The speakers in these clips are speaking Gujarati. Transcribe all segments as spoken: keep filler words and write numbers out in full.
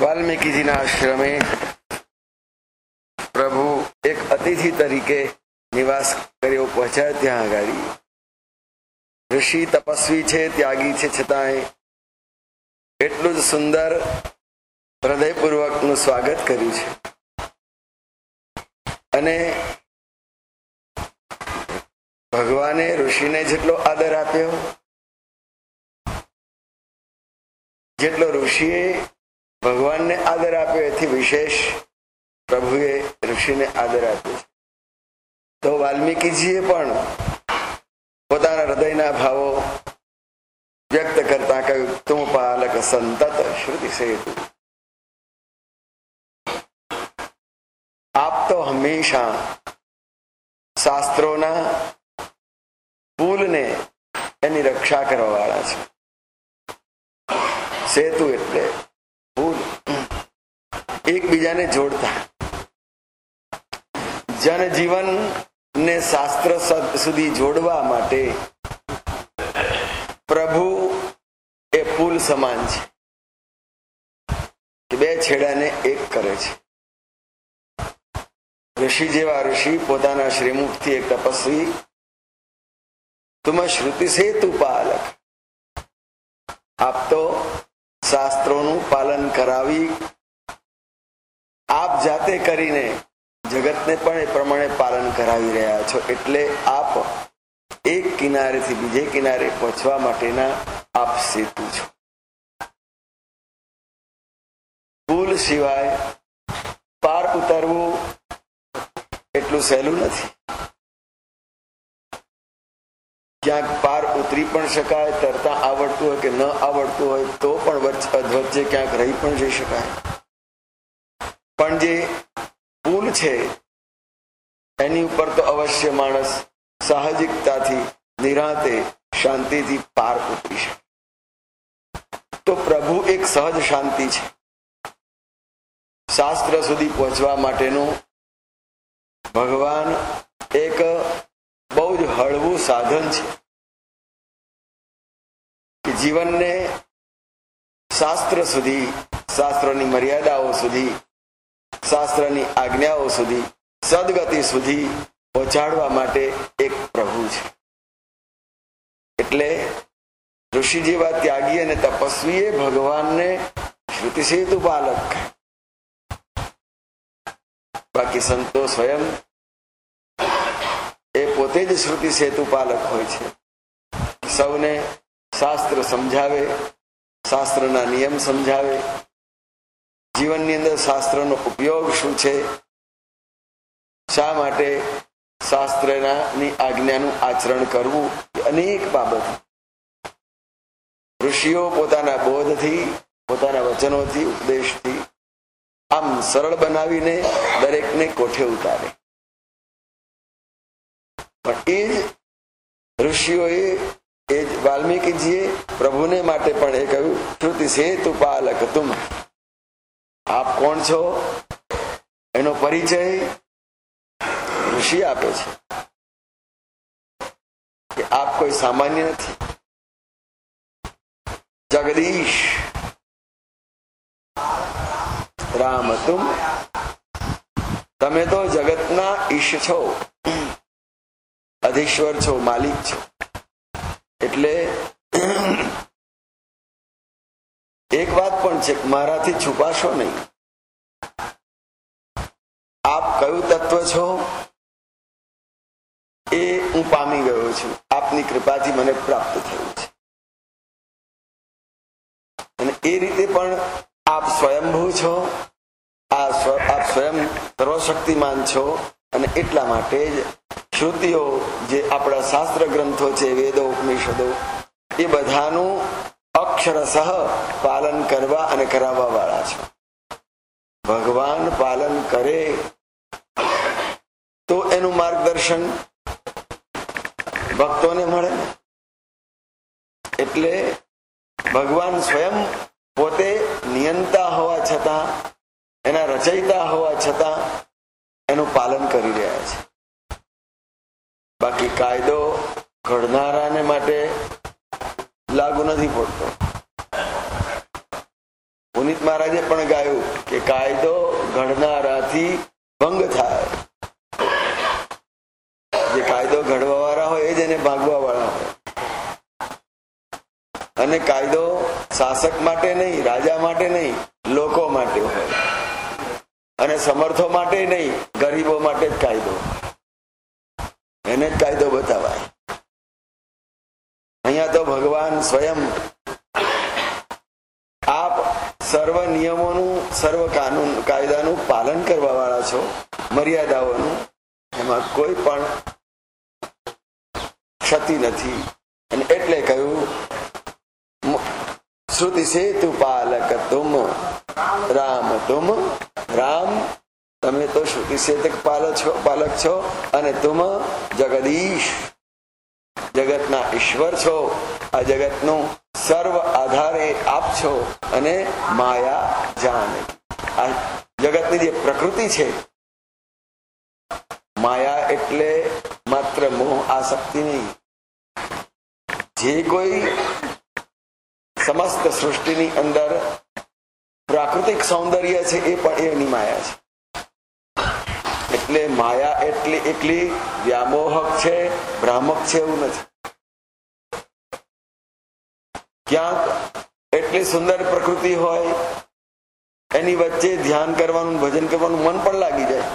વાલ્મીકીજીના આશ્રમે પ્રભુ એક અતિથિ તરીકે નિવાસ કર્યો. પહોંચ્યા ત્યાં આગળ ઋષિ તપસ્વી છે, ત્યાગી છે, છતાંય એટલું જ સુંદર હૃદયપૂર્વકનું સ્વાગત કર્યું છે. અને ભગવાને ઋષિને જેટલો આદર આપ્યો, જેટલો ઋષિએ ભગવાનને આદર આપ્યો, એથી વિશેષ પ્રભુએ ઋષિને આદર આપ્યો છે. તો વાલ્મીકીજીએ પણ પોતાના હૃદયના ભાવો વ્યક્ત કરતા કહ્યું, તું પાલક સંતત શ્રુતિ સેતુ. આપ તો હંમેશા શાસ્ત્રોના પુલને એની રક્ષા કરવા વાળા છે. સેતુ એટલે પુલ, એકબીજાને જોડતા. જનજીવન ને શાસ્ત્ર સુધી જોડવા માટે પ્રભુ એ પુલ સમાન છે, બે છેડાને એક કરે છે. ઋષિ જેવા ઋષિ પોતાના શ્રીમુખથી એક તપસ્વી, તુમ શ્રુતિ સેતુ પાલક, આપ તો શાસ્ત્રોનું પાલન કરાવી આપ જાતે કરીને જગતને પણ એ પ્રમાણે પાલન કરાવી રહ્યા છો. એટલે આપ એક કિનારેથી બીજે કિનારે પહોંચવા માટેના આપ સેતુ છો. પુલ સિવાય પાર ઉતરવું એટલું સહેલું નથી. ક્યાંક પાર ઉતરી પણ શકાય, તરતા આવડતું હોય કે ન આવડતું હોય તો પણ વચ્ચે ક્યાંક રહી પણ જઈ શકાય. પણ જે પુલ છે એની ઉપર તો અવશ્ય માણસ સાહજિકતાથી, નિરાંતે, શાંતિથી પાર ઉતરી શકે. તો પ્રભુ એક સહજ શાંતિ છે. શાસ્ત્ર સુધી પહોંચવા માટેનું ભગવાન એક બહુ જ હળવું સાધન છે કે જીવનને શાસ્ત્ર સુધી, શાસ્ત્રોની મર્યાદાઓ સુધી, શાસ્ત્રની આજ્ઞાઓ સુધી, સદગતિ સુધી પહોંચાડવા માટે એક પ્રભુ છે. એટલે ઋષિ જેવા ત્યાગી અને તપસ્વીએ ભગવાનને શ્રુતિ સેતુ પાલક. બાકી સંતો સ્વયં એ પોતે જ શ્રુતિ સેતુ પાલક હોય છે. સૌને શાસ્ત્ર સમજાવે, શાસ્ત્રના નિયમ સમજાવે, જીવનની અંદર શાસ્ત્રનો ઉપયોગ શું છે, શા માટે શાસ્ત્રના ની આજ્ઞાનું આચરણ કરવું, અનેક બાબત ઋષિઓ પોતાના બોધથી, પોતાના વચનોથી, ઉપદેશથી આમ સરળ બનાવીને દરેકને કોઠે ઉતારે. પણ એ જ ઋષિઓએ, એ જ વાલ્મીકીજીએ પ્રભુને માટે પણ એ કહ્યું, શ્રુતિ સેતુ પાલક તુમ. આપ કોણ છો એનો પરિચય ઋષિ આપે છે કે આપ કોઈ સામાન્ય નથી. જગદીશ રામ તુમ, તમે તો જગતના ઈશ છો, અધીશ્વર છો, માલિક છો. એટલે એક વાત પણ છે, મારાથી છુપાશો નહીં. આપ કયું તત્વ છો એ હું પામી ગયો છું, આપની કૃપાથી મને પ્રાપ્ત થયું છે. અને એ રીતે પણ આપ સ્વયંભૂ છો, આપ સ્વયં સર્વશક્તિમાન છો. અને એટલા માટે જ શ્રુતિઓ, જે આપણા શાસ્ત્ર ગ્રંથો છે, વેદો, ઉપનિષદો, એ બધાનું અક્ષરશઃ પાલન કરવા અને કરાવવા વાળા છે. ભગવાન પાલન કરે તો એનું માર્ગદર્શન ભક્તોને મળે. એટલે ભગવાન સ્વયં પોતે નિયંતા હોવા છતાં, એના રચયિતા હોવા છતાં એનું પાલન કરી રહ્યા છે. બાકી કાયદો ઘડનારાને માટે લાગુ નથી પડતો. પુનિત મહારાજે પણ ગાયું કે કાયદો ઘડનારાથી ભંગ થાય. જે કાયદો ઘડવા વાળા હોય એ જ એને ભાગવા વાળા હોય. અને કાયદો શાસક માટે નહીં, રાજા માટે નહીં, લોકો માટે હોય. અને સમર્થો માટે નહીં, ગરીબો માટે જ કાયદો. એને જ કાયદો બતાવાય. અહીંયા તો ભગવાન સ્વયં આપ સર્વ નિયમોનું, સર્વ કાનૂન કાયદાનું પાલન કરવા વાળા છો, મર્યાદાઓનું. એમાં કોઈ પણ ક્ષતિ નથી. અને એટલે કહ્યું શ્રુતિ સેતુ પાલક તુમ રામ તુમ. રામ તમે તો શ્રુતિ સેતુક પાલક છો પાલક છો અને તુમ જગદીશ, જગતના ઈશ્વર છો. આ જગતનું સર્વ આધારે આપ છો. અને માયા જાન, આ જગતની જે પ્રકૃતિ છે, માયા એટલે માત્ર મોહ આસક્તિ નહીં. જે કોઈ સમસ્ત સૃષ્ટિની અંદર પ્રાકૃતિક સૌંદર્ય છે એ પણ એની માયા છે. એટલે માયા એટલી એકલી વ્યામોહક છે, ભ્રામક છે એવું નથી. ક્યાંક એટલી સુંદર પ્રકૃતિ હોય, એની વચ્ચે ધ્યાન કરવાનું, ભજન કરવાનું મન પણ લાગી જાય.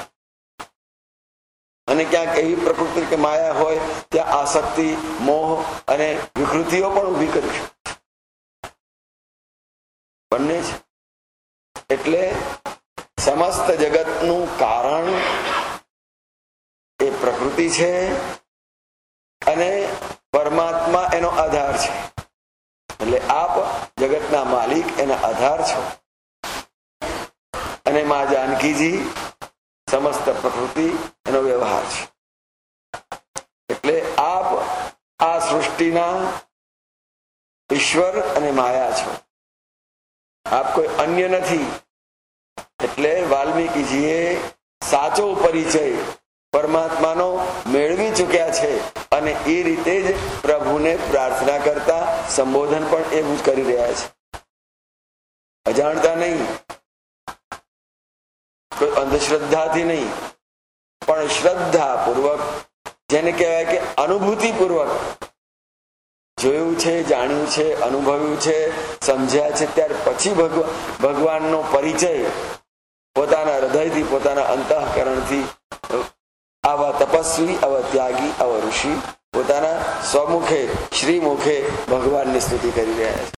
અને ક્યાંક એવી પ્રકૃતિ કે માયા હોય ત્યાં આસક્તિ, મોહ અને વિકૃતિઓ પણ ઊભી કરી શકે. બંને છે. એટલે સમસ્ત જગતનું કારણ એ પ્રકૃતિ છે અને પરમાત્મા એનો આધાર છે. એટલે આપ જગતના માલિક, એના આધાર છો. અને મા જાનકીજી સમસ્ત પ્રકૃતિ એનો વ્યવહાર છે. એટલે આપ આ સૃષ્ટિના ઈશ્વર અને માયા છો. આપ કોઈ અન્ય નથી. એટલે વાલ્મીકીજીએ સાચો પરિચય પરમાત્માનો મેળવી ચૂક્યા છે. અને એ રીતે જ પ્રભુને પ્રાર્થના કરતા સંબોધન પણ એવું જ કરી રહ્યા છે. અજાણતા નહીં, કોઈ અંધશ્રદ્ધાથી નહીં, પણ શ્રદ્ધા પૂર્વક, જેને કહેવાય કે અનુભૂતિ પૂર્વક જોયું છે, જાણ્યું છે, અનુભવ્યું છે, સમજ્યા છે, ત્યાર પછી ભગવાનનો પરિચય પોતાના હૃદયથી, પોતાના અંતઃકરણથી આવા તપસ્વી, આવા ત્યાગી, આવા ઋષિ પોતાના સ્વમુખે, શ્રીમુખે ભગવાનની સ્તુતિ કરી રહ્યા છે.